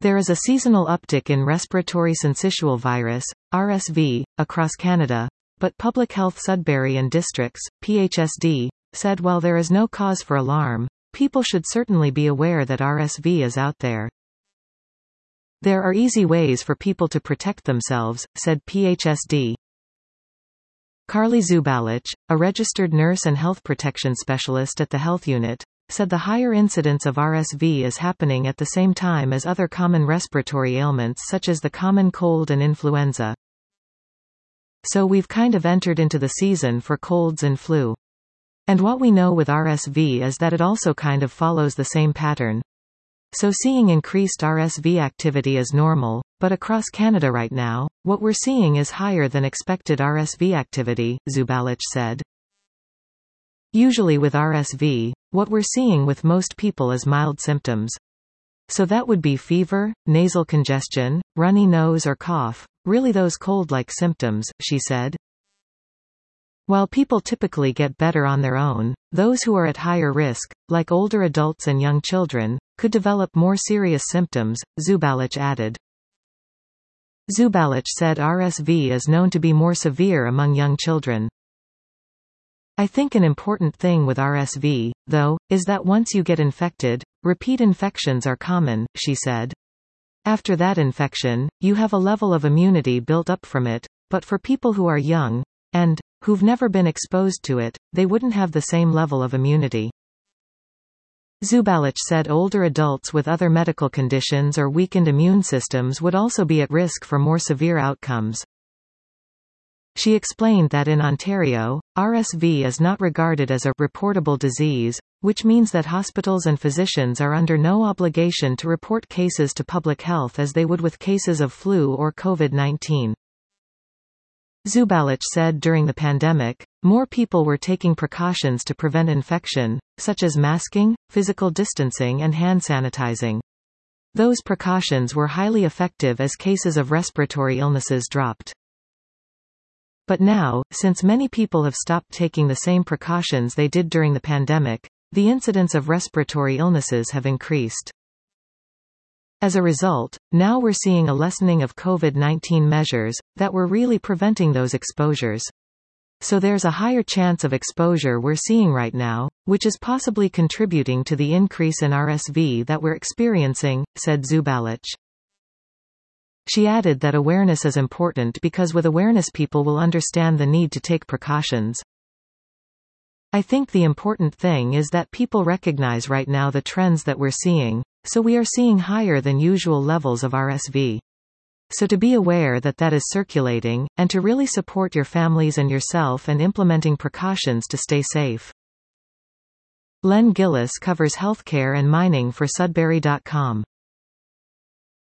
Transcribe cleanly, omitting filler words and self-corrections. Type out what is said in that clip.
There is a seasonal uptick in respiratory syncytial virus, RSV, across Canada, but Public Health Sudbury and Districts, PHSD, said while there is no cause for alarm, people should certainly be aware that RSV is out there. There are easy ways for people to protect themselves, said PHSD. Carly Zubalich, a registered nurse and health protection specialist at the health unit, said the higher incidence of RSV is happening at the same time as other common respiratory ailments such as the common cold and influenza. So we've kind of entered into the season for colds and flu. And what we know with RSV is that it also kind of follows the same pattern. So seeing increased RSV activity is normal, but across Canada right now, what we're seeing is higher than expected RSV activity, Zubalich said. Usually with RSV, what we're seeing with most people is mild symptoms. So that would be fever, nasal congestion, runny nose or cough, really those cold-like symptoms, she said. While people typically get better on their own, those who are at higher risk, like older adults and young children, could develop more serious symptoms, Zubalich added. Zubalich said RSV is known to be more severe among young children. I think an important thing with RSV, though, is that once you get infected, repeat infections are common, she said. After that infection, you have a level of immunity built up from it, but for people who are young, and who've never been exposed to it, they wouldn't have the same level of immunity. Zubalich said older adults with other medical conditions or weakened immune systems would also be at risk for more severe outcomes. She explained that in Ontario, RSV is not regarded as a reportable disease, which means that hospitals and physicians are under no obligation to report cases to public health as they would with cases of flu or COVID-19. Zubalich said during the pandemic, more people were taking precautions to prevent infection, such as masking, physical distancing and hand sanitizing. Those precautions were highly effective as cases of respiratory illnesses dropped. But now, since many people have stopped taking the same precautions they did during the pandemic, the incidence of respiratory illnesses have increased. As a result, now we're seeing a lessening of COVID-19 measures that were really preventing those exposures. So there's a higher chance of exposure we're seeing right now, which is possibly contributing to the increase in RSV that we're experiencing, said Zubalich. She added that awareness is important because with awareness people will understand the need to take precautions. I think the important thing is that people recognize right now the trends that we're seeing, so we are seeing higher than usual levels of RSV. So to be aware that that is circulating, and to really support your families and yourself and implementing precautions to stay safe. Len Gillis covers healthcare and mining for Sudbury.com.